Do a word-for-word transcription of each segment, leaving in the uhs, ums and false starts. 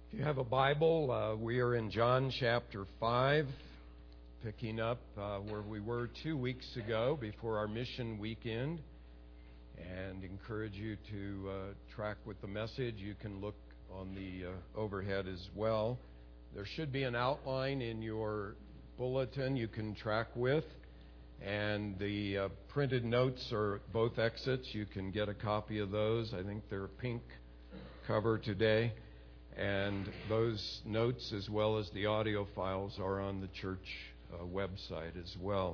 If you have a Bible, uh, we are in John chapter five, picking up uh, where we were two weeks ago before our mission weekend, and encourage you to uh, track with the message. You can look on the uh, overhead as well. There should be an outline in your bulletin you can track with, and the uh, printed notes are both exits. You can get a copy of those. I think they're pink cover today. And those notes, as well as the audio files, are on the church uh, website as well.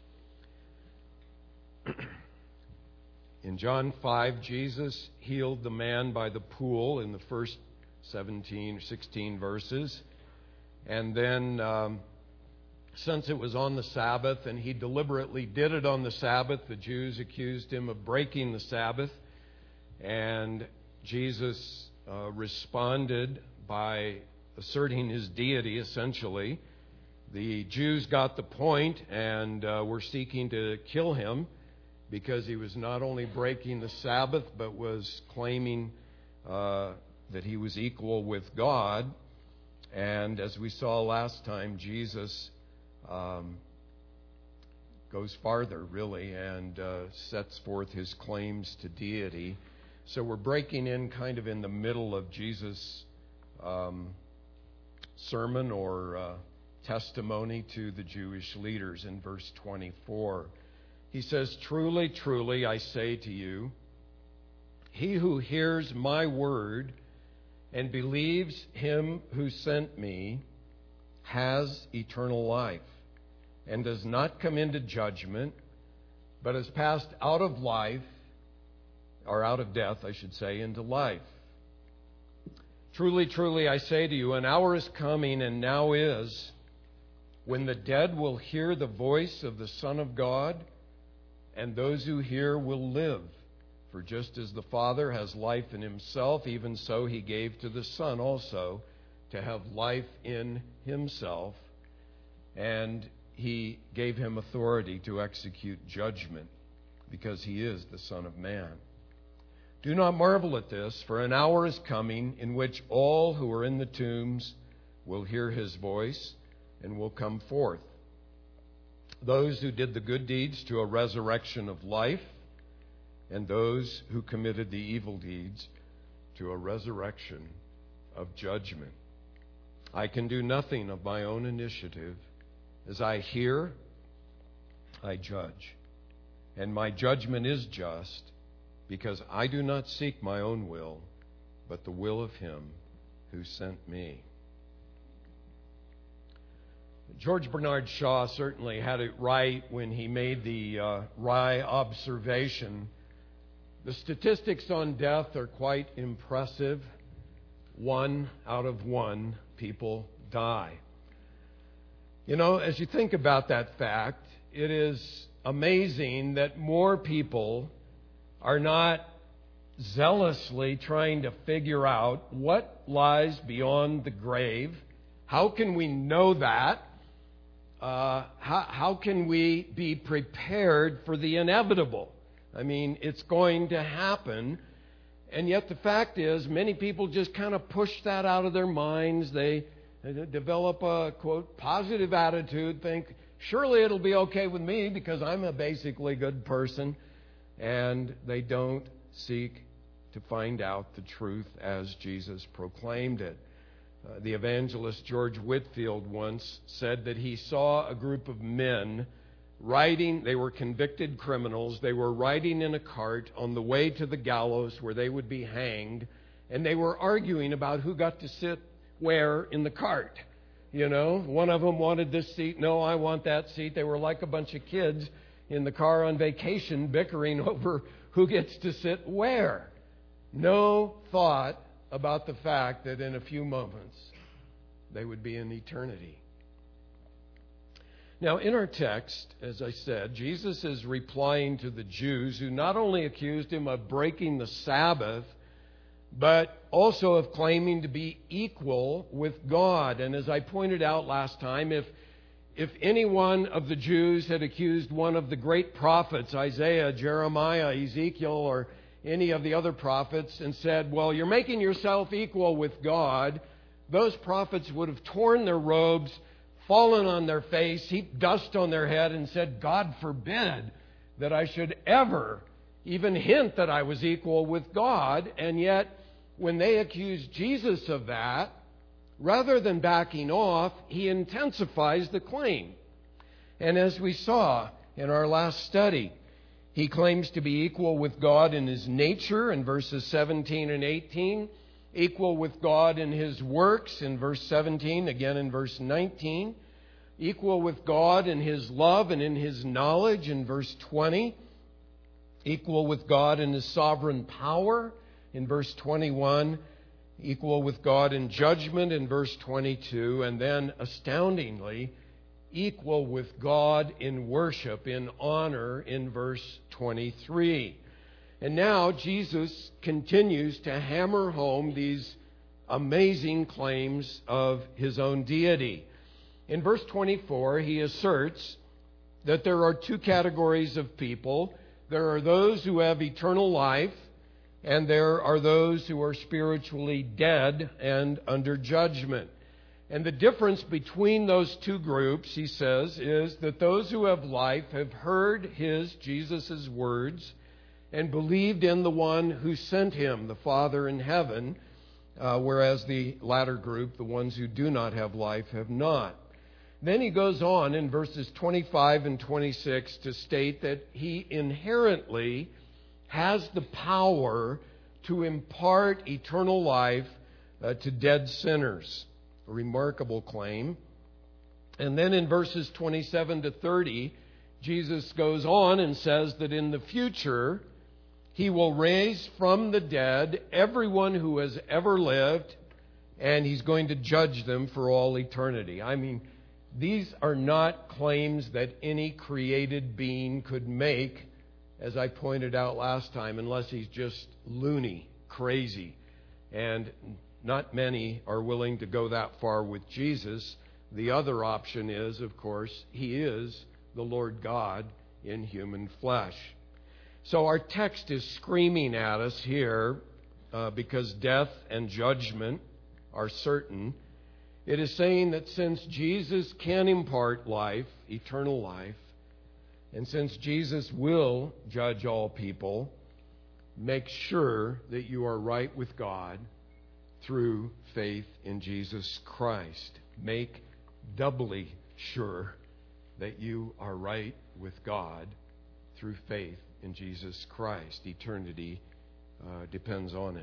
In John five, Jesus healed the man by the pool in the first seventeen or sixteen verses. And then, um, since it was on the Sabbath, and he deliberately did it on the Sabbath, the Jews accused him of breaking the Sabbath. And Jesus Uh, responded by asserting his deity, essentially. The Jews got the point and uh, were seeking to kill him because he was not only breaking the Sabbath but was claiming uh, that he was equal with God. And as we saw last time, Jesus um, goes farther, really, and uh, sets forth his claims to deity. So we're breaking in kind of in the middle of Jesus' um, sermon or uh, testimony to the Jewish leaders in verse twenty-four. He says, "Truly, truly, I say to you, he who hears my word and believes him who sent me has eternal life and does not come into judgment, but has passed out of life, or out of death, I should say, into life. Truly, truly, I say to you, an hour is coming, and now is, when the dead will hear the voice of the Son of God, and those who hear will live. For just as the Father has life in himself, even so he gave to the Son also to have life in himself, and he gave him authority to execute judgment, because he is the Son of Man. Do not marvel at this, for an hour is coming in which all who are in the tombs will hear his voice and will come forth. Those who did the good deeds to a resurrection of life, and those who committed the evil deeds to a resurrection of judgment. I can do nothing of my own initiative. As I hear, I judge, and my judgment is just, because I do not seek my own will, but the will of him who sent me." George Bernard Shaw certainly had it right when he made the uh, wry observation. The statistics on death are quite impressive. One out of one people die. You know, as you think about that fact, it is amazing that more people are not zealously trying to figure out what lies beyond the grave. How can we know that? Uh, how, how can we be prepared for the inevitable? I mean, it's going to happen. And yet the fact is, many people just kind of push that out of their minds. They, they develop a, quote, positive attitude, think, surely it'll be okay with me because I'm a basically good person. And they don't seek to find out the truth as Jesus proclaimed it. Uh, the evangelist George Whitefield once said that he saw a group of men riding, they were convicted criminals, they were riding in a cart on the way to the gallows where they would be hanged, and they were arguing about who got to sit where in the cart. You know, one of them wanted this seat, no, I want that seat. They were like a bunch of kids in the car on vacation bickering over who gets to sit where. No thought about the fact that in a few moments they would be in eternity. Now, in our text, as I said, Jesus is replying to the Jews who not only accused him of breaking the Sabbath, but also of claiming to be equal with God. And as I pointed out last time, if If any one of the Jews had accused one of the great prophets, Isaiah, Jeremiah, Ezekiel, or any of the other prophets, and said, well, you're making yourself equal with God, those prophets would have torn their robes, fallen on their face, heaped dust on their head, and said, God forbid that I should ever even hint that I was equal with God. And yet, when they accused Jesus of that, rather than backing off, he intensifies the claim. And as we saw in our last study, he claims to be equal with God in his nature in verses seventeen and eighteen, equal with God in his works in verse seventeen, again in verse nineteen, equal with God in his love and in his knowledge in verse twenty, equal with God in his sovereign power in verse twenty-one, equal with God in judgment in verse twenty-two, and then astoundingly, equal with God in worship, in honor in verse twenty-three. And now Jesus continues to hammer home these amazing claims of his own deity. In verse twenty-four, he asserts that there are two categories of people. There are those who have eternal life, and there are those who are spiritually dead and under judgment. And the difference between those two groups, he says, is that those who have life have heard his, Jesus' words, and believed in the one who sent him, the Father in heaven, uh, whereas the latter group, the ones who do not have life, have not. Then he goes on in verses twenty-five and twenty-six to state that he inherently has the power to impart eternal life uh, to dead sinners. A remarkable claim. And then in verses twenty-seven to thirty, Jesus goes on and says that in the future, he will raise from the dead everyone who has ever lived, and he's going to judge them for all eternity. I mean, these are not claims that any created being could make, as I pointed out last time, unless he's just loony, crazy. And not many are willing to go that far with Jesus. The other option is, of course, he is the Lord God in human flesh. So our text is screaming at us here uh, because death and judgment are certain. It is saying that since Jesus can impart life, eternal life, and since Jesus will judge all people, make sure that you are right with God through faith in Jesus Christ. Make doubly sure that you are right with God through faith in Jesus Christ. Eternity uh, depends on it.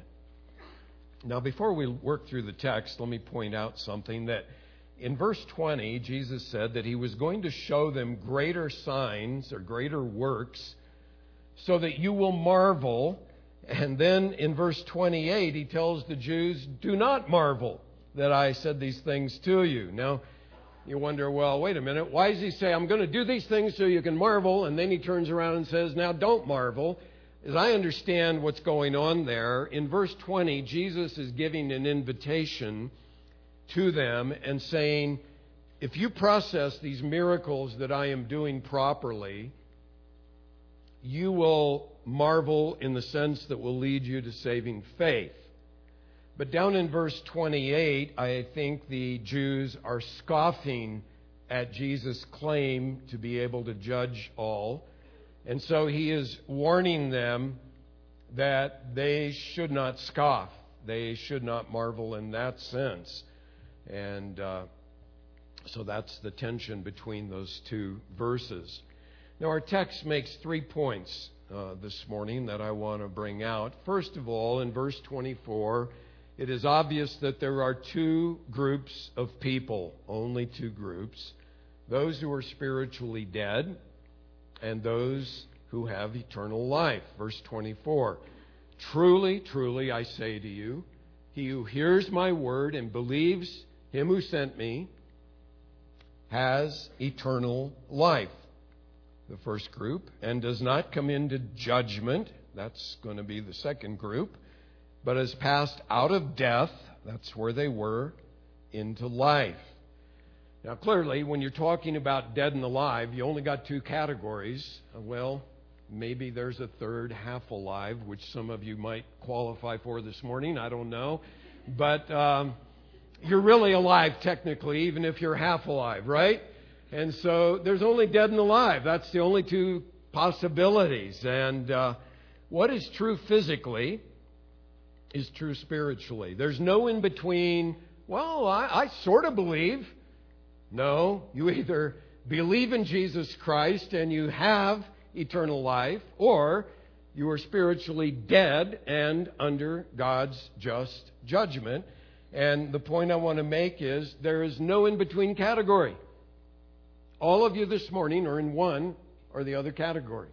Now, before we work through the text, let me point out something that in verse twenty, Jesus said that he was going to show them greater signs or greater works so that you will marvel. And then in verse twenty-eight, he tells the Jews, do not marvel that I said these things to you. Now, you wonder, well, wait a minute. Why does he say, I'm going to do these things so you can marvel? And then he turns around and says, now don't marvel. As I understand what's going on there, in verse twenty, Jesus is giving an invitation to them and saying, if you process these miracles that I am doing properly, you will marvel in the sense that will lead you to saving faith. But down in verse twenty-eight, I think the Jews are scoffing at Jesus' claim to be able to judge all. And so he is warning them that they should not scoff. They should not marvel in that sense. And uh, so that's the tension between those two verses. Now, our text makes three points uh, this morning that I want to bring out. First of all, in verse twenty-four, it is obvious that there are two groups of people, only two groups, those who are spiritually dead and those who have eternal life. Verse twenty-four, truly, truly, I say to you, he who hears my word and believes him who sent me has eternal life. The first group, and does not come into judgment. That's going to be the second group. But has passed out of death, that's where they were, into life. Now, clearly, when you're talking about dead and alive, you only got two categories. Well, maybe there's a third, half alive, which some of you might qualify for this morning. I don't know. But um, you're really alive technically, even if you're half alive, right? And so there's only dead and alive. That's the only two possibilities. And uh, what is true physically is true spiritually. There's no in between, well, I, I sort of believe. No, you either believe in Jesus Christ and you have eternal life, or you are spiritually dead and under God's just judgment. And the point I want to make is there is no in-between category. All of you this morning are in one or the other category.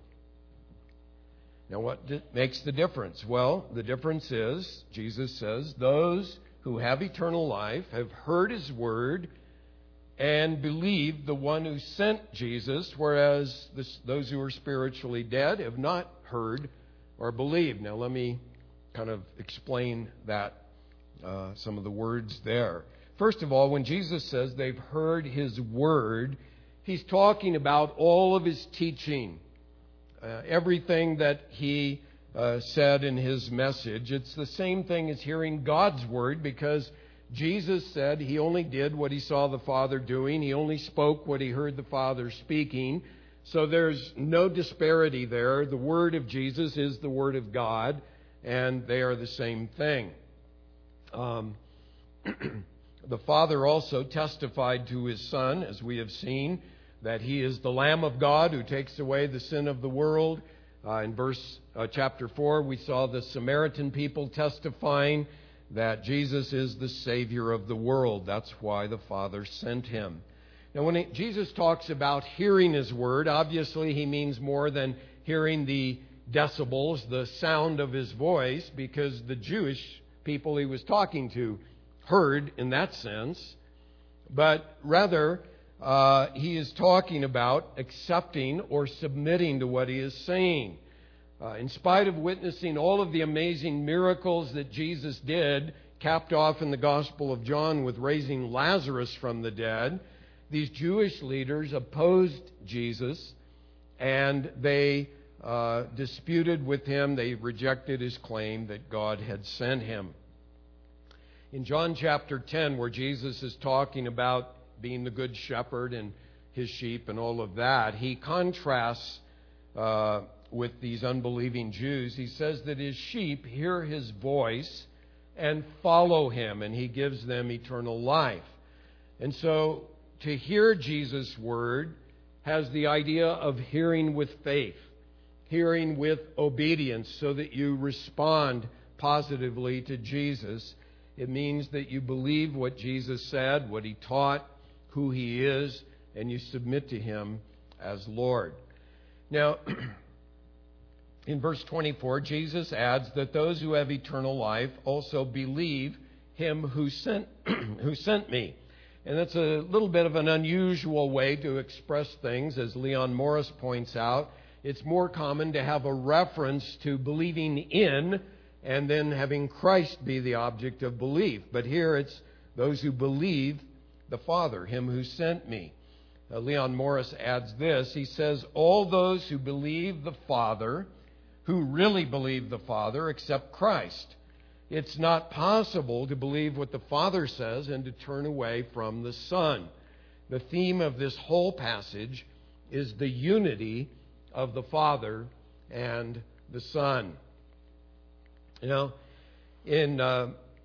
Now, what di- makes the difference? Well, the difference is, Jesus says, those who have eternal life have heard His word and believe the one who sent Jesus, whereas this, those who are spiritually dead have not heard or believed. Now, let me kind of explain that, uh, some of the words there. First of all, when Jesus says they've heard His word, He's talking about all of His teaching, uh, everything that He uh, said in His message. It's the same thing as hearing God's word, because Jesus said He only did what He saw the Father doing. He only spoke what He heard the Father speaking. So there's no disparity there. The word of Jesus is the word of God, and they are the same thing. Um, the Father also testified to His Son, as we have seen, that He is the Lamb of God who takes away the sin of the world. Uh, in verse uh, chapter four, we saw the Samaritan people testifying that Jesus is the Savior of the world. That's why the Father sent Him. Now, when he, Jesus talks about hearing His word, obviously He means more than hearing the decibels, the sound of His voice, because the Jewish people He was talking to heard in that sense. But rather, uh, He is talking about accepting or submitting to what He is saying. Uh, in spite of witnessing all of the amazing miracles that Jesus did, capped off in the Gospel of John with raising Lazarus from the dead, these Jewish leaders opposed Jesus, and they uh, disputed with Him. They rejected His claim that God had sent Him. In John chapter ten, where Jesus is talking about being the good shepherd and His sheep and all of that, He contrasts uh, with these unbelieving Jews. He says that His sheep hear His voice and follow Him, and He gives them eternal life. And so to hear Jesus' word has the idea of hearing with faith, hearing with obedience, so that you respond positively to Jesus. It means that you believe what Jesus said, what He taught, who He is, and you submit to Him as Lord. Now, in verse twenty-four, Jesus adds that those who have eternal life also believe Him who sent who sent me. And that's a little bit of an unusual way to express things, as Leon Morris points out. It's more common to have a reference to believing in and then having Christ be the object of belief. But here it's those who believe the Father, Him who sent me. Uh, Leon Morris adds this. He says, all those who believe the Father, who really believe the Father, accept Christ. It's not possible to believe what the Father says and to turn away from the Son. The theme of this whole passage is the unity of the Father and the Son. You know, in uh,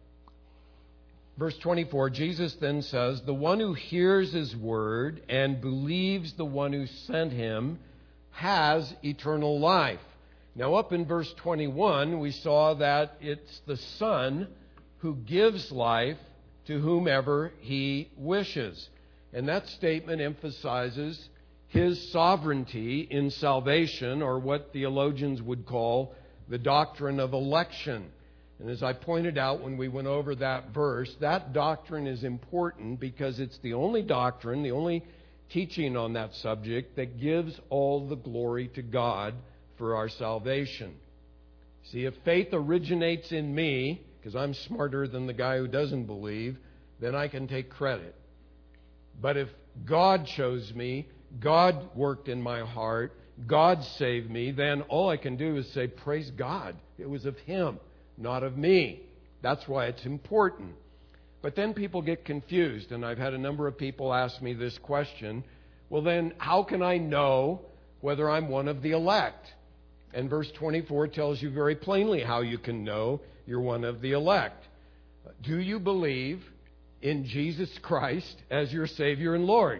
verse twenty-four, Jesus then says, the one who hears His word and believes the one who sent Him has eternal life. Now, up in verse twenty-one, we saw that it's the Son who gives life to whomever He wishes. And that statement emphasizes His sovereignty in salvation, or what theologians would call the doctrine of election. And as I pointed out when we went over that verse, that doctrine is important because it's the only doctrine, the only teaching on that subject that gives all the glory to God for our salvation. See, if faith originates in me, because I'm smarter than the guy who doesn't believe, then I can take credit. But if God chose me, God worked in my heart, God saved me, then all I can do is say, praise God. It was of Him, not of me. That's why it's important. But then people get confused, and I've had a number of people ask me this question. Well, then, how can I know whether I'm one of the elect? And verse twenty-four tells you very plainly how you can know you're one of the elect. Do you believe in Jesus Christ as your Savior and Lord?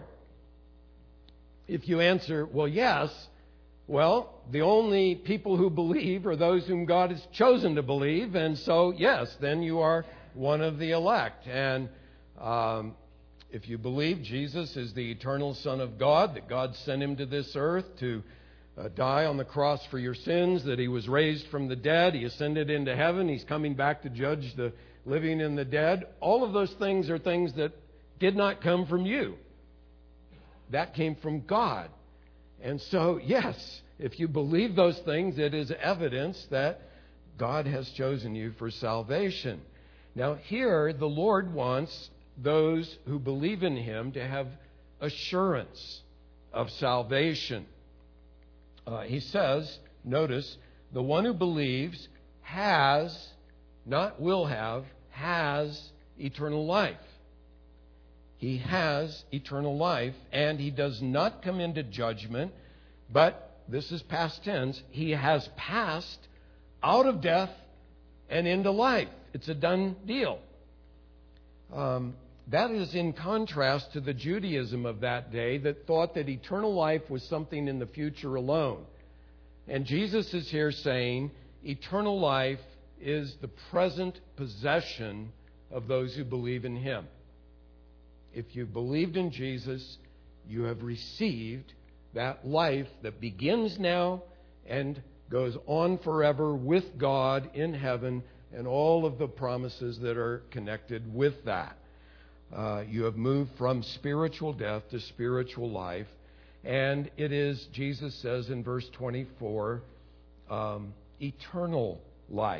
If you answer, well, yes, well, the only people who believe are those whom God has chosen to believe, and so, yes, then you are one of the elect. And um, if you believe Jesus is the eternal Son of God, that God sent him to this earth to uh, die on the cross for your sins, that he was raised from the dead, he ascended into heaven, he's coming back to judge the living and the dead, all of those things are things that did not come from you. That came from God. And so, yes, if you believe those things, it is evidence that God has chosen you for salvation. Now, here, the Lord wants those who believe in him to have assurance of salvation. Uh, he says, notice, the one who believes has, not will have, has eternal life. He has eternal life, and he does not come into judgment, but, this is past tense, he has passed out of death and into life. It's a done deal. Um, that is in contrast to the Judaism of that day that thought that eternal life was something in the future alone. And Jesus is here saying eternal life is the present possession of those who believe in him. If you believed in Jesus, you have received that life that begins now and goes on forever with God in heaven and all of the promises that are connected with that. Uh, you have moved from spiritual death to spiritual life. And it is, Jesus says in verse twenty-four, um, eternal life.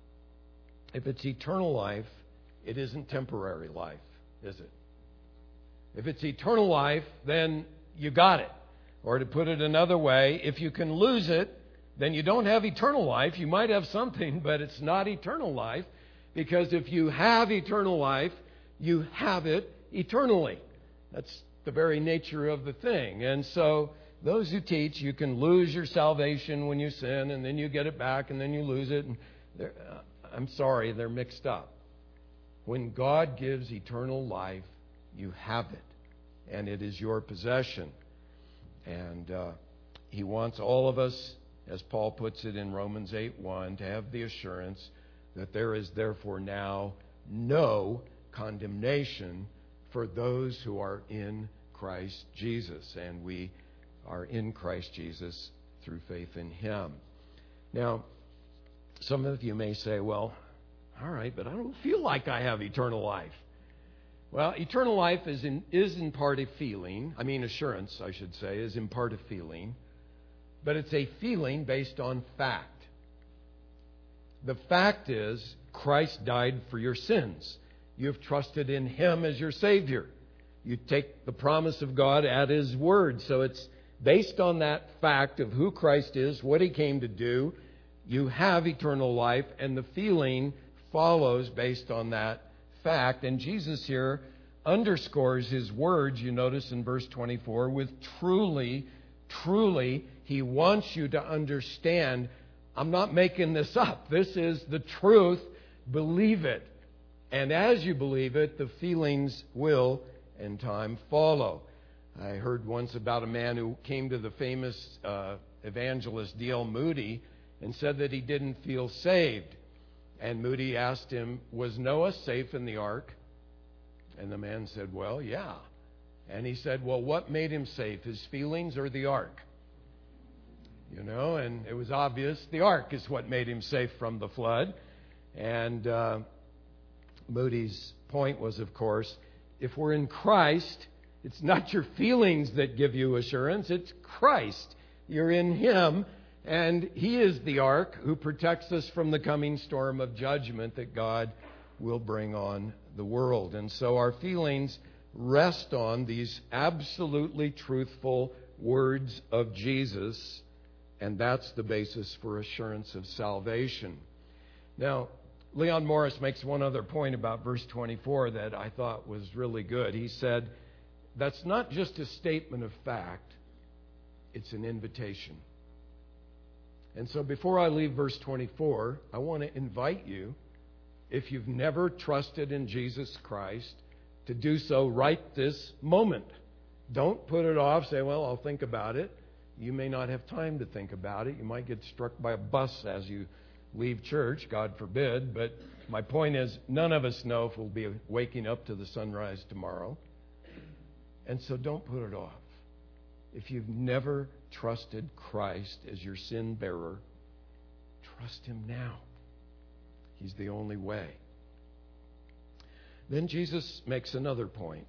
If it's eternal life, it isn't temporary life, is it? If it's eternal life, then you got it. Or to put it another way, if you can lose it, then you don't have eternal life. You might have something, but it's not eternal life. Because if you have eternal life, you have it eternally. That's the very nature of the thing. And so those who teach you can lose your salvation when you sin, and then you get it back, and then you lose it. And uh, I'm sorry, they're mixed up. When God gives eternal life, you have it, and it is your possession. And uh, he wants all of us, as Paul puts it in Romans eight one, to have the assurance that there is therefore now no condemnation for those who are in Christ Jesus. And we are in Christ Jesus through faith in him. Now, some of you may say, well, all right, but I don't feel like I have eternal life. Well, eternal life is in, is in part a feeling. I mean, assurance, I should say, is in part a feeling. But it's a feeling based on fact. The fact is, Christ died for your sins. You've trusted in him as your Savior. You take the promise of God at his word. So it's based on that fact of who Christ is, what he came to do. You have eternal life, and the feeling follows based on that fact. And Jesus here underscores his words, you notice in verse twenty-four, with truly, truly, he wants you to understand, I'm not making this up. This is the truth. Believe it. And as you believe it, the feelings will, in time, follow. I heard once about a man who came to the famous uh, evangelist D L Moody and said that he didn't feel saved. And Moody asked him, was Noah safe in the ark? And the man said, well, yeah. And he said, well, what made him safe, his feelings or the ark? You know, and it was obvious the ark is what made him safe from the flood. And uh, Moody's point was, of course, if we're in Christ, it's not your feelings that give you assurance, it's Christ. You're in him. And he is the ark who protects us from the coming storm of judgment that God will bring on the world. And so our feelings rest on these absolutely truthful words of Jesus, and that's the basis for assurance of salvation. Now, Leon Morris makes one other point about verse twenty-four that I thought was really good. He said, that's not just a statement of fact, it's an invitation. And so before I leave verse twenty-four, I want to invite you, if you've never trusted in Jesus Christ, to do so right this moment. Don't put it off, say, well, I'll think about it. You may not have time to think about it. You might get struck by a bus as you leave church, God forbid. But my point is, none of us know if we'll be waking up to the sunrise tomorrow. And so don't put it off. If you've never trusted Christ as your sin bearer, trust Him now. He's the only way. Then Jesus makes another point.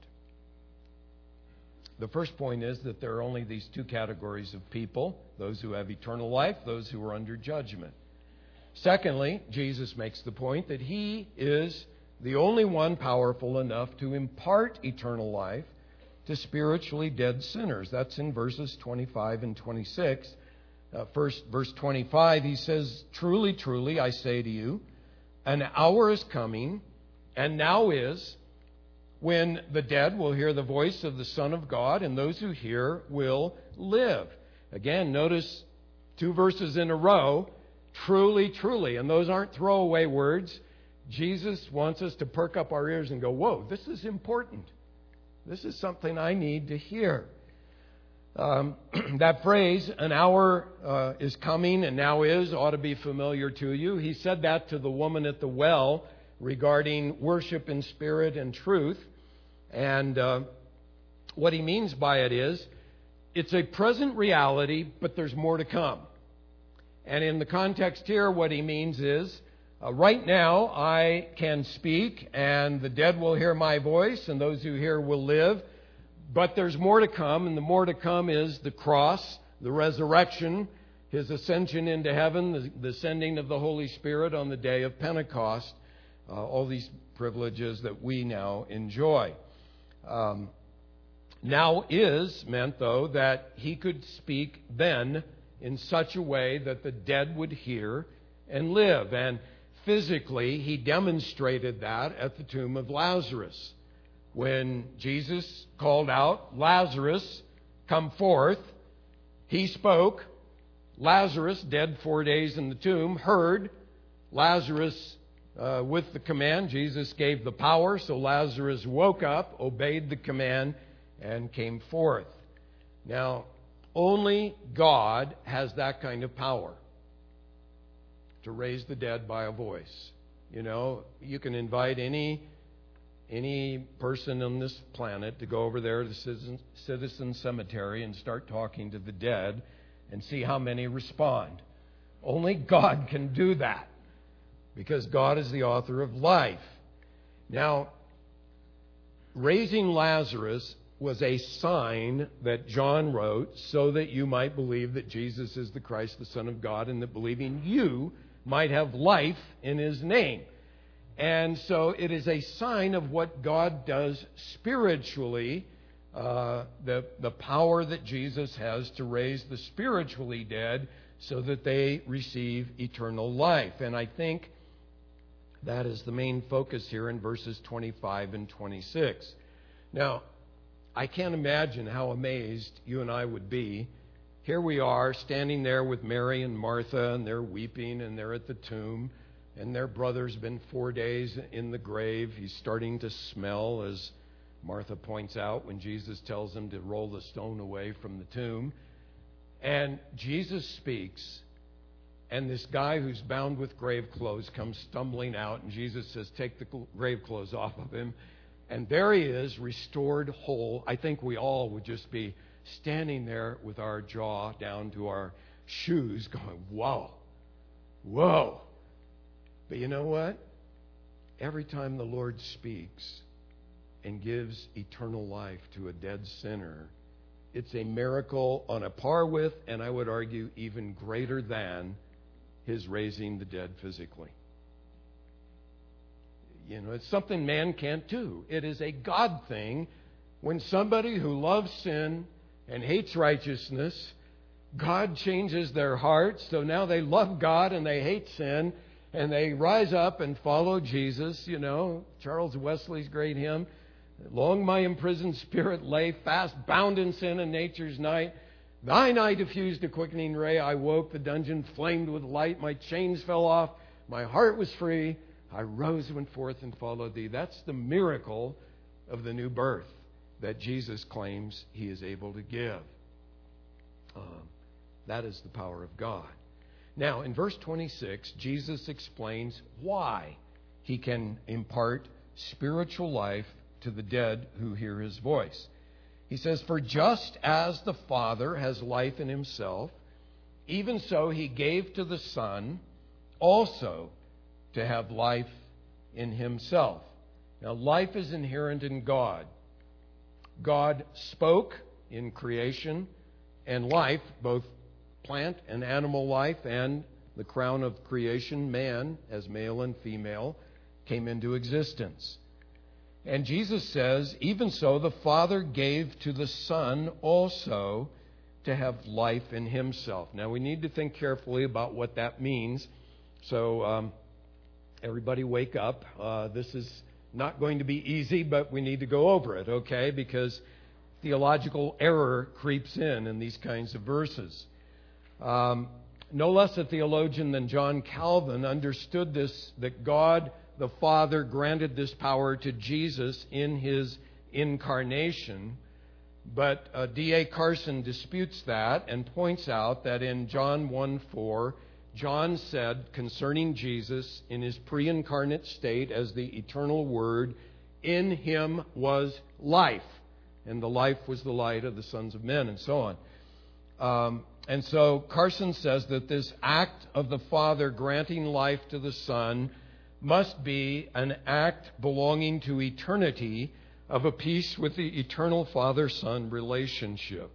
The first point is that there are only these two categories of people, those who have eternal life, those who are under judgment. Secondly, Jesus makes the point that He is the only one powerful enough to impart eternal life to spiritually dead sinners. That's in verses twenty-five and twenty-six. Uh, first, verse twenty-five, He says, truly, truly, I say to you, an hour is coming, and now is, when the dead will hear the voice of the Son of God, and those who hear will live. Again, notice two verses in a row, truly, truly. And those aren't throwaway words. Jesus wants us to perk up our ears and go, whoa, this is important. This is something I need to hear. Um, that phrase, an hour uh, is coming and now is, ought to be familiar to you. He said that to the woman at the well regarding worship in spirit and truth. And uh, what he means by it is, it's a present reality, but there's more to come. And in the context here, what he means is, uh, right now I can speak and the dead will hear my voice and those who hear will live. But there's more to come, and the more to come is the cross, the resurrection, His ascension into heaven, the, the sending of the Holy Spirit on the day of Pentecost, uh, all these privileges that we now enjoy. Um, now is meant, though, that He could speak then in such a way that the dead would hear and live. And physically, He demonstrated that at the tomb of Lazarus. When Jesus called out, Lazarus, come forth, He spoke. Lazarus, dead four days in the tomb, heard. Lazarus, uh, with the command, Jesus gave the power, so Lazarus woke up, obeyed the command, and came forth. Now, only God has that kind of power to raise the dead by a voice. You know, you can invite any any person on this planet to go over there to Citizen, Citizen Cemetery and start talking to the dead and see how many respond. Only God can do that, because God is the author of life. Now, raising Lazarus was a sign that John wrote so that you might believe that Jesus is the Christ, the Son of God, and that believing you might have life in His name. And so it is a sign of what God does spiritually, uh, the, the power that Jesus has to raise the spiritually dead so that they receive eternal life. And I think that is the main focus here in verses twenty-five and twenty-six. Now, I can't imagine how amazed you and I would be. Here we are standing there with Mary and Martha, and they're weeping, and they're at the tomb. And their brother's been four days in the grave. He's starting to smell, as Martha points out, when Jesus tells them to roll the stone away from the tomb. And Jesus speaks, and this guy who's bound with grave clothes comes stumbling out, and Jesus says, take the grave clothes off of him. And there he is, restored whole. I think we all would just be standing there with our jaw down to our shoes going, whoa, whoa. But you know what? Every time the Lord speaks and gives eternal life to a dead sinner, it's a miracle on a par with, and I would argue even greater than, His raising the dead physically. You know, it's something man can't do. It is a God thing when somebody who loves sin and hates righteousness, God changes their hearts, so now they love God and they hate sin. And they rise up and follow Jesus, you know, Charles Wesley's great hymn. Long my imprisoned spirit lay, fast bound in sin and nature's night. Thine eye diffused a quickening ray. I woke, the dungeon flamed with light. My chains fell off, my heart was free. I rose, went forth, and followed thee. That's the miracle of the new birth that Jesus claims he is able to give. Um, that is the power of God. Now, in verse twenty-six, Jesus explains why he can impart spiritual life to the dead who hear his voice. He says, for just as the Father has life in himself, even so he gave to the Son also to have life in himself. Now, life is inherent in God. God spoke in creation, and life, both plant and animal life, and the crown of creation, man, as male and female, came into existence. And Jesus says, even so, the Father gave to the Son also to have life in himself. Now, we need to think carefully about what that means. So, um, everybody wake up. Uh, this is not going to be easy, but we need to go over it, okay? Because theological error creeps in in these kinds of verses. Um, no less a theologian than John Calvin understood this, that God the Father granted this power to Jesus in his incarnation. But uh, D A Carson disputes that and points out that in John one four, John said concerning Jesus in his pre-incarnate state as the eternal Word, in him was life, and the life was the light of the sons of men, and so on. Um, and so Carson says that this act of the Father granting life to the Son must be an act belonging to eternity of a piece with the eternal Father-Son relationship.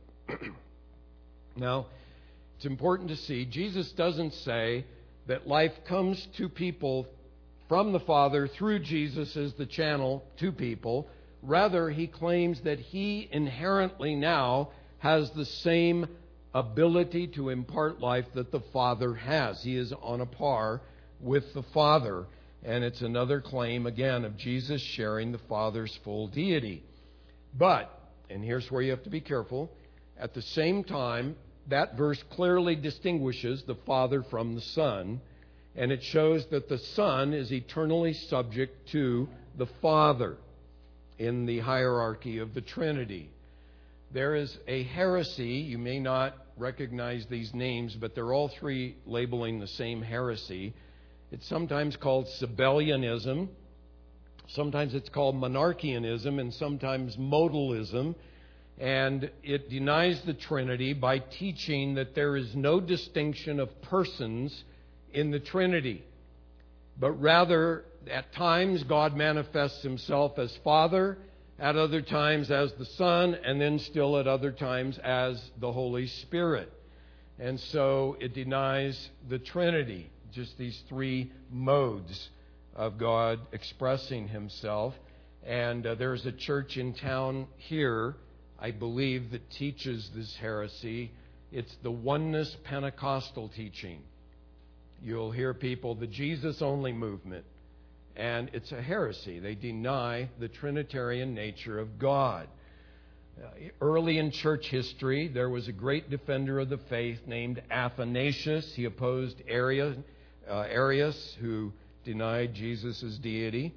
Now, it's important to see, Jesus doesn't say that life comes to people from the Father through Jesus as the channel to people. Rather, he claims that he inherently now has the same ability to impart life that the Father has. He is on a par with the Father. And it's another claim, again, of Jesus sharing the Father's full deity. But, and here's where you have to be careful, at the same time, that verse clearly distinguishes the Father from the Son, and it shows that the Son is eternally subject to the Father in the hierarchy of the Trinity. There is a heresy, you may not recognize these names, but they're all three labeling the same heresy. It's sometimes called Sabellianism, sometimes it's called Monarchianism, and sometimes Modalism. And it denies the Trinity by teaching that there is no distinction of persons in the Trinity. But rather, at times, God manifests himself as Father, at other times as the Son, and then still at other times as the Holy Spirit. And so it denies the Trinity. Just these three modes of God expressing himself. And uh, there's a church in town here, I believe, that teaches this heresy. It's the Oneness Pentecostal teaching. You'll hear people, the Jesus-only movement. And it's a heresy. They deny the Trinitarian nature of God. Uh, early in church history, there was a great defender of the faith named Athanasius. He opposed Arius. Uh, Arius, who denied Jesus' deity.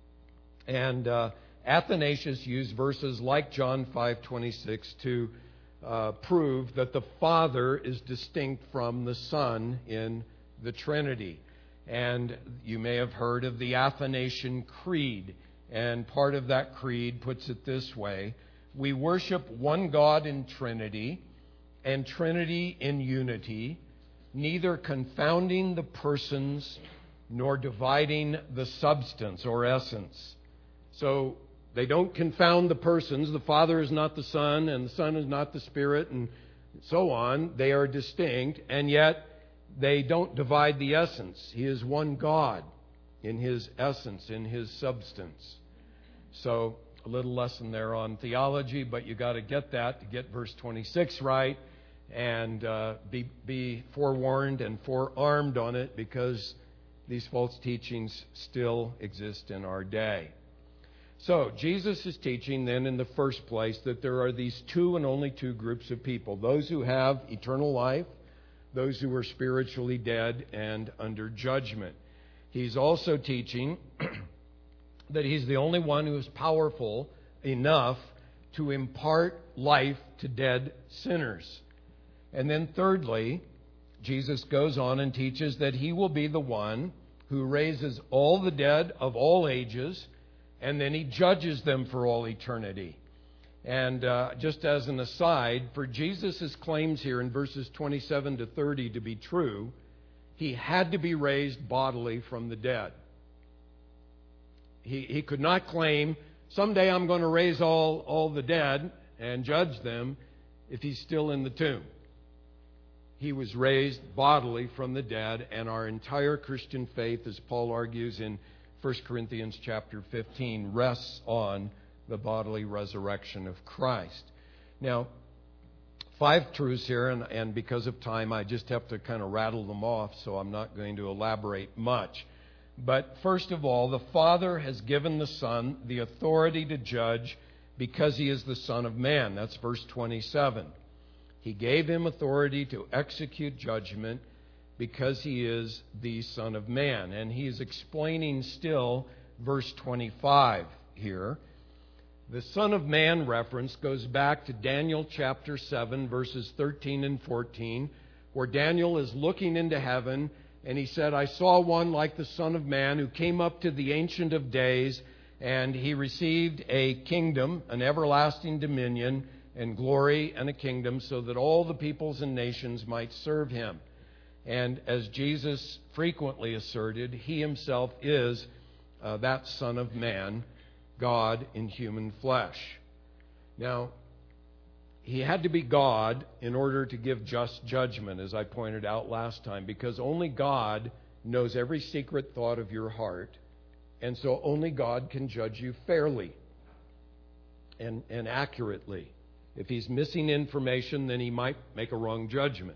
And uh, Athanasius used verses like John five twenty-six to uh, prove that the Father is distinct from the Son in the Trinity. And you may have heard of the Athanasian Creed. And part of that creed puts it this way: we worship one God in Trinity, and Trinity in unity, neither confounding the persons nor dividing the substance or essence. So they don't confound the persons. The Father is not the Son, and the Son is not the Spirit, and so on. They are distinct, and yet they don't divide the essence. He is one God in his essence, in his substance. So a little lesson there on theology, but you got to get that to get verse twenty-six right. And uh, be, be forewarned and forearmed on it, because these false teachings still exist in our day. So, Jesus is teaching then in the first place that there are these two and only two groups of people. Those who have eternal life, those who are spiritually dead and under judgment. He's also teaching that He's the only one who is powerful enough to impart life to dead sinners. And then thirdly, Jesus goes on and teaches that He will be the one who raises all the dead of all ages, and then He judges them for all eternity. And uh, just as an aside, for Jesus' claims here in verses twenty-seven to thirty to be true, He had to be raised bodily from the dead. He, he could not claim, someday I'm going to raise all, all the dead and judge them, if He's still in the tomb. He was raised bodily from the dead, and our entire Christian faith, as Paul argues in First Corinthians chapter fifteen, rests on the bodily resurrection of Christ. Now, five truths here, and, and because of time, I just have to kind of rattle them off, so I'm not going to elaborate much. But first of all, the Father has given the Son the authority to judge because He is the Son of Man. That's verse twenty-seven. He gave Him authority to execute judgment because He is the Son of Man. And He is explaining still verse twenty-five here. The Son of Man reference goes back to Daniel chapter seven, verses thirteen and fourteen, where Daniel is looking into heaven, and he said, I saw one like the Son of Man who came up to the Ancient of Days, and he received a kingdom, an everlasting dominion, and glory and a kingdom, so that all the peoples and nations might serve Him. And as Jesus frequently asserted, He Himself is uh, that Son of Man, God in human flesh. Now, He had to be God in order to give just judgment, as I pointed out last time, because only God knows every secret thought of your heart, and so only God can judge you fairly and, and accurately. If He's missing information, then He might make a wrong judgment.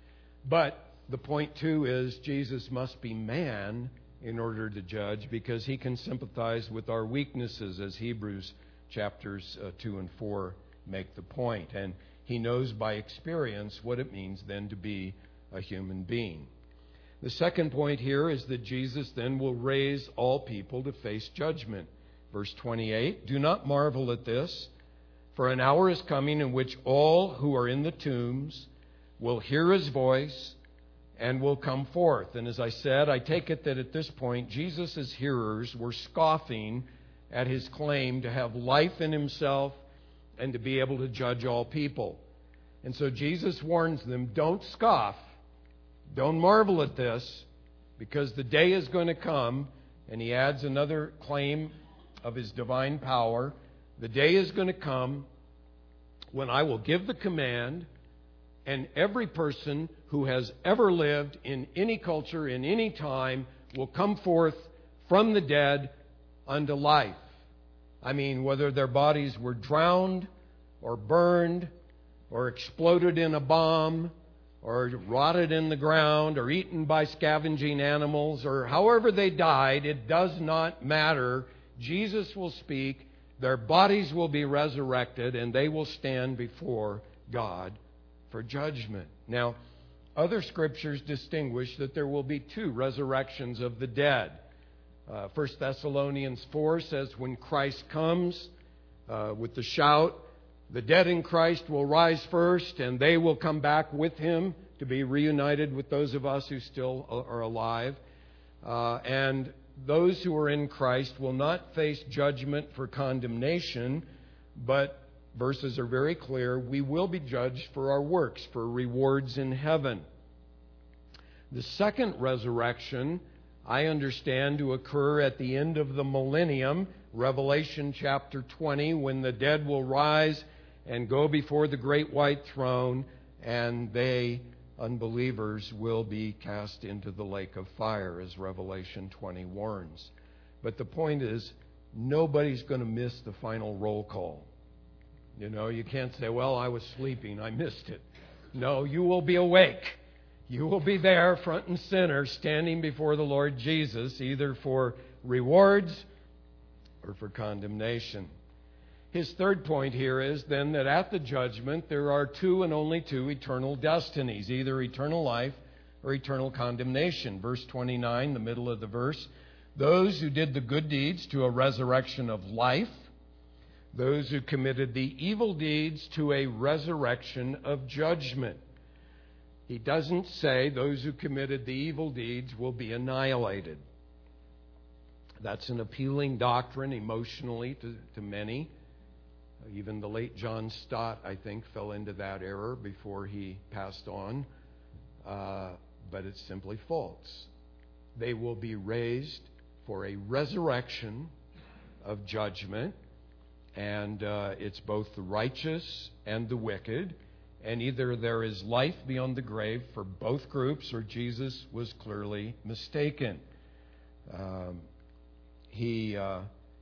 But the point, too, is Jesus must be man in order to judge, because He can sympathize with our weaknesses, as Hebrews chapters uh, two and four make the point. And He knows by experience what it means then to be a human being. The second point here is that Jesus then will raise all people to face judgment. Verse twenty-eight, do not marvel at this, for an hour is coming in which all who are in the tombs will hear His voice and will come forth. And as I said, I take it that at this point, Jesus' hearers were scoffing at His claim to have life in Himself and to be able to judge all people. And so Jesus warns them, don't scoff, don't marvel at this, because the day is going to come, and He adds another claim of His divine power. The day is going to come when I will give the command, and every person who has ever lived in any culture, in any time, will come forth from the dead unto life. I mean, whether their bodies were drowned or burned or exploded in a bomb or rotted in the ground or eaten by scavenging animals, or however they died, it does not matter. Jesus will speak, their bodies will be resurrected, and they will stand before God for judgment. Now, other scriptures distinguish that there will be two resurrections of the dead. Uh, First Thessalonians four says, when Christ comes uh, with the shout, the dead in Christ will rise first, and they will come back with Him to be reunited with those of us who still are alive. Uh, and those who are in Christ will not face judgment for condemnation, but verses are very clear, we will be judged for our works, for rewards in heaven. The second resurrection, I understand to occur at the end of the millennium, Revelation chapter twenty, when the dead will rise and go before the great white throne, and they, unbelievers, will be cast into the lake of fire, as Revelation twenty warns. But the point is, nobody's going to miss the final roll call. You know, you can't say, well, I was sleeping, I missed it. No, you will be awake. You will be there front and center, standing before the Lord Jesus, either for rewards or for condemnation. His third point here is then that at the judgment there are two and only two eternal destinies, either eternal life or eternal condemnation. Verse twenty-nine, the middle of the verse, those who did the good deeds to a resurrection of life, those who committed the evil deeds to a resurrection of judgment. He doesn't say those who committed the evil deeds will be annihilated. That's an appealing doctrine emotionally to, to many. Even the late John Stott, I think, fell into that error before he passed on. Uh, but it's simply false. They will be raised for a resurrection of judgment. And uh, it's both the righteous and the wicked. And either there is life beyond the grave for both groups, or Jesus was clearly mistaken. Um, he uh,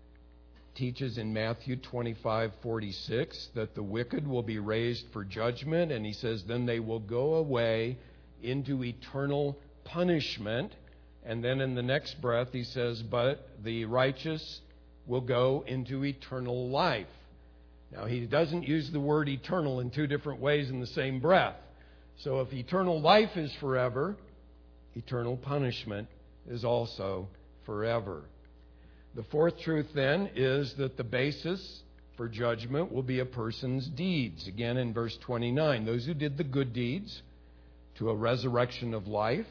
teaches in Matthew twenty-five forty-six that the wicked will be raised for judgment, and he says then they will go away into eternal punishment. And then in the next breath he says, but the righteous will go into eternal life. Now, he doesn't use the word eternal in two different ways in the same breath. So if eternal life is forever, eternal punishment is also forever. The fourth truth, then, is that the basis for judgment will be a person's deeds. Again, in verse twenty-nine, those who did the good deeds to a resurrection of life,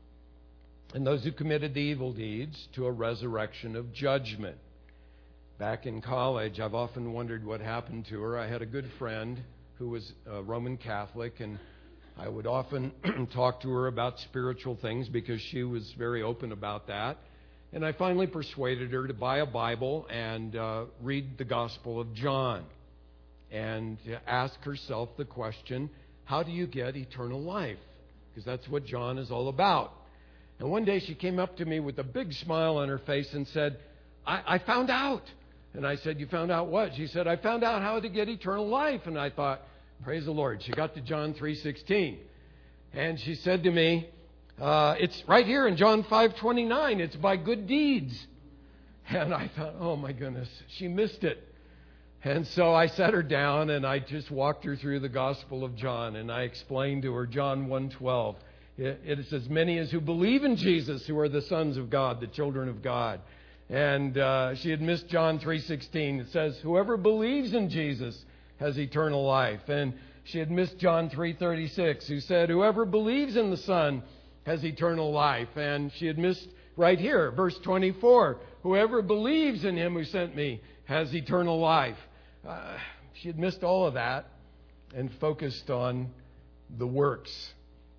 and those who committed the evil deeds to a resurrection of judgment. Back in college, I've often wondered what happened to her. I had a good friend who was a Roman Catholic, and I would often talk to her about spiritual things because she was very open about that. And I finally persuaded her to buy a Bible and uh, read the Gospel of John and ask herself the question, how do you get eternal life? Because that's what John is all about. And one day she came up to me with a big smile on her face and said, I, I found out. And I said, you found out what? She said, I found out how to get eternal life. And I thought, praise the Lord. She got to John three sixteen. And she said to me, uh, it's right here in John five twenty-nine. It's by good deeds. And I thought, oh my goodness, she missed it. And so I sat her down and I just walked her through the Gospel of John. And I explained to her John one twelve. It, it says, many as who believe in Jesus who are the sons of God, the children of God. And uh, she had missed John three sixteen. It says, whoever believes in Jesus has eternal life. And she had missed John three thirty-six, who said, whoever believes in the Son has eternal life. And she had missed right here, verse twenty-four, whoever believes in him who sent me has eternal life. Uh, she had missed all of that and focused on the works.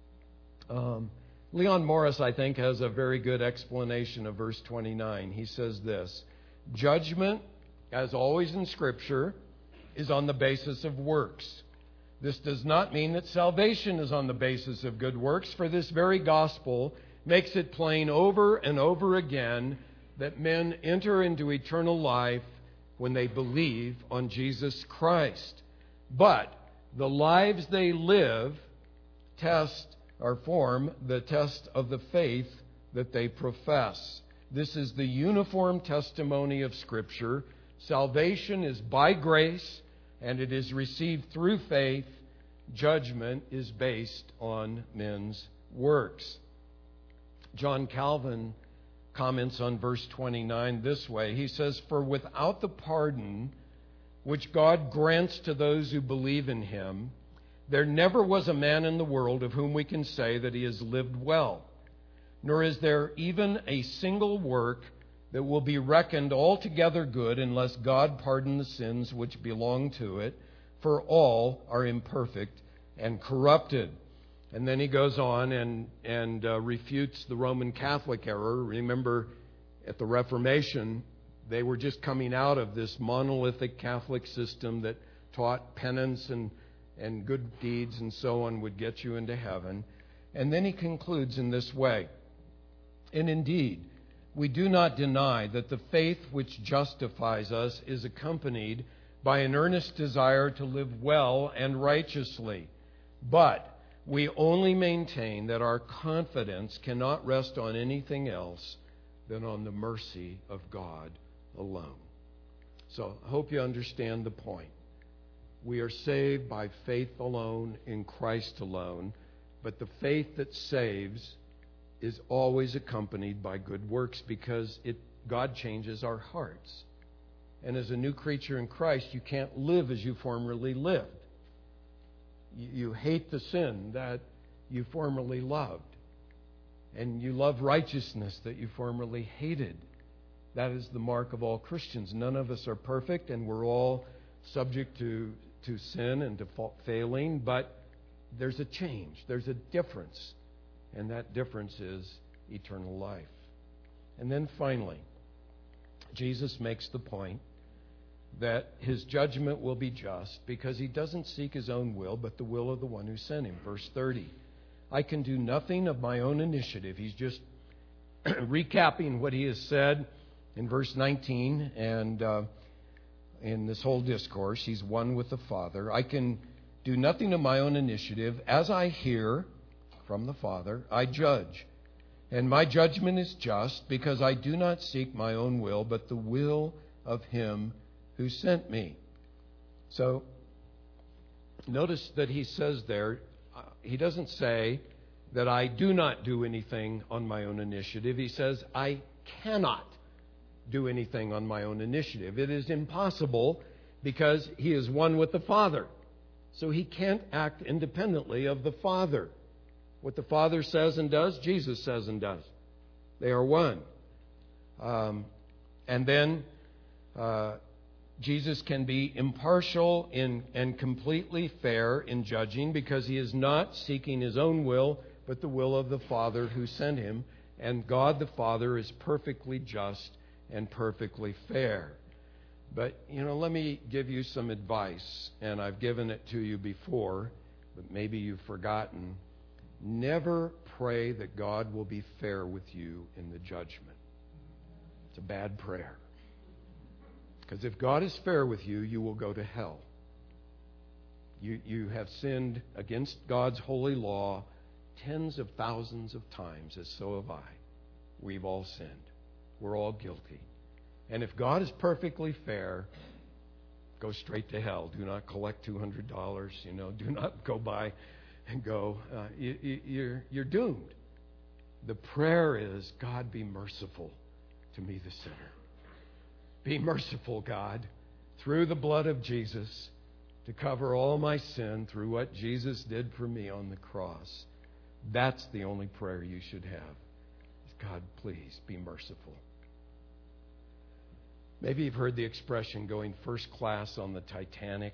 Um Leon Morris, I think, has a very good explanation of verse twenty-nine. He says this, judgment, as always in Scripture, is on the basis of works. This does not mean that salvation is on the basis of good works, for this very gospel makes it plain over and over again that men enter into eternal life when they believe on Jesus Christ. But the lives they live test or form the test of the faith that they profess. This is the uniform testimony of Scripture. Salvation is by grace, and it is received through faith. Judgment is based on men's works. John Calvin comments on verse twenty-nine this way. He says, for without the pardon which God grants to those who believe in Him, there never was a man in the world of whom we can say that he has lived well, nor is there even a single work that will be reckoned altogether good unless God pardon the sins which belong to it, for all are imperfect and corrupted. And then he goes on and, and uh, refutes the Roman Catholic error. Remember, at the Reformation, they were just coming out of this monolithic Catholic system that taught penance and and good deeds and so on would get you into heaven. And then he concludes in this way, and indeed, we do not deny that the faith which justifies us is accompanied by an earnest desire to live well and righteously. But we only maintain that our confidence cannot rest on anything else than on the mercy of God alone. So I hope you understand the point. We are saved by faith alone, in Christ alone, but the faith that saves is always accompanied by good works because it God changes our hearts. And as a new creature in Christ, you can't live as you formerly lived. You, you hate the sin that you formerly loved. And you love righteousness that you formerly hated. That is the mark of all Christians. None of us are perfect, and we're all subject to, to sin and to fa- failing, but there's a change. There's a difference. And that difference is eternal life. And then finally, Jesus makes the point that his judgment will be just because he doesn't seek his own will, but the will of the one who sent him. Verse thirty. I can do nothing of my own initiative. He's just recapping what he has said in verse nineteen and uh, in this whole discourse. He's one with the Father. I can do nothing of my own initiative. As I hear from the Father, I judge. And my judgment is just because I do not seek my own will, but the will of him who sent me. So, notice that he says there, uh, he doesn't say that I do not do anything on my own initiative. He says I cannot do anything on my own initiative. It is impossible because he is one with the Father. So he can't act independently of the Father. What the Father says and does, Jesus says and does. They are one. Um, and then uh, Jesus can be impartial in, and completely fair in judging because he is not seeking his own will, but the will of the Father who sent him. And God the Father is perfectly just and perfectly fair. But, you know, let me give you some advice, and I've given it to you before, but maybe you've forgotten. Never pray that God will be fair with you in the judgment. It's a bad prayer. Because if God is fair with you, you will go to hell. You, you have sinned against God's holy law tens of thousands of times, as so have I. We've all sinned. We're all guilty. And if God is perfectly fair, go straight to hell. Do not collect two hundred dollars. You know, do not go by and go. Uh, you, you, you're, you're doomed. The prayer is, God, be merciful to me, the sinner. Be merciful, God, through the blood of Jesus, to cover all my sin through what Jesus did for me on the cross. That's the only prayer you should have. God, please be merciful. Maybe you've heard the expression going first class on the Titanic.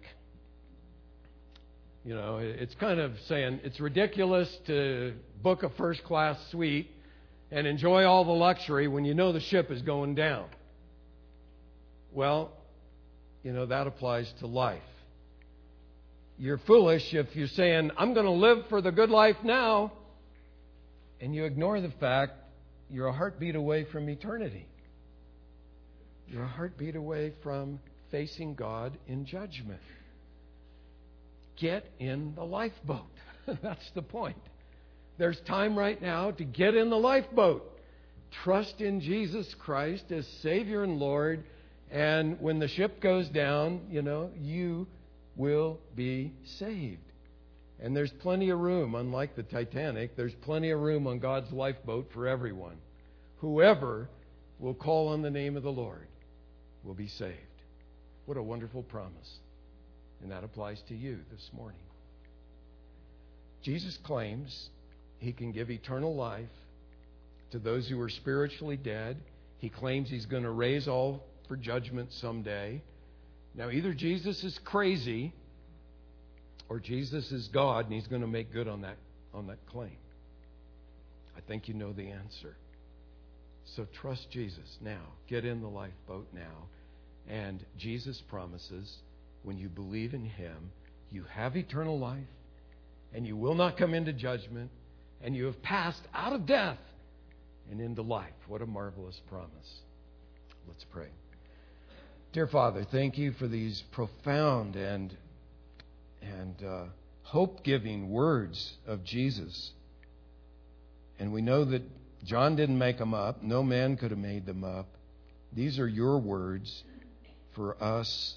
You know, it's kind of saying it's ridiculous to book a first class suite and enjoy all the luxury when you know the ship is going down. Well, you know, that applies to life. You're foolish if you're saying, I'm going to live for the good life now, and you ignore the fact you're a heartbeat away from eternity. You're a heartbeat away from facing God in judgment. Get in the lifeboat. That's the point. There's time right now to get in the lifeboat. Trust in Jesus Christ as Savior and Lord. And when the ship goes down, you know, you will be saved. And there's plenty of room, unlike the Titanic, there's plenty of room on God's lifeboat for everyone. Whoever will call on the name of the Lord will be saved. What a wonderful promise. And that applies to you this morning. Jesus claims he can give eternal life to those who are spiritually dead. He claims he's going to raise all for judgment someday. Now, either Jesus is crazy or Jesus is God, and he's going to make good on that, on that claim. I think you know the answer. So trust Jesus now. Get in the lifeboat now. And Jesus promises, when you believe in him, you have eternal life, and you will not come into judgment, and you have passed out of death and into life. What a marvelous promise. Let's pray. Dear Father, thank you for these profound and and uh, hope-giving words of Jesus. And we know that John didn't make them up. No man could have made them up. These are your words for us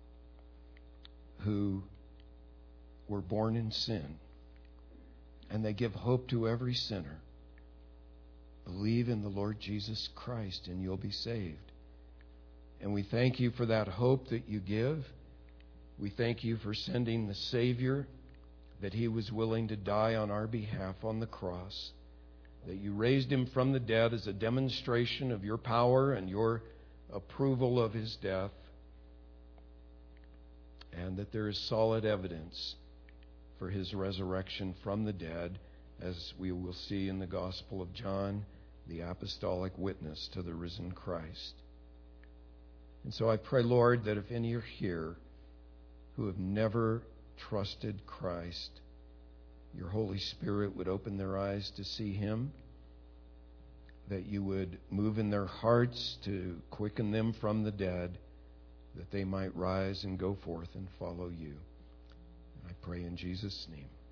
who were born in sin. And they give hope to every sinner. Believe in the Lord Jesus Christ and you'll be saved. And we thank you for that hope that you give. We thank you for sending the Savior, that He was willing to die on our behalf on the cross, that you raised Him from the dead as a demonstration of your power and your approval of His death, and that there is solid evidence for His resurrection from the dead, as we will see in the Gospel of John, the apostolic witness to the risen Christ. And so I pray, Lord, that if any are here who have never trusted Christ, your Holy Spirit would open their eyes to see Him, that you would move in their hearts to quicken them from the dead, that they might rise and go forth and follow you. I pray in Jesus' name.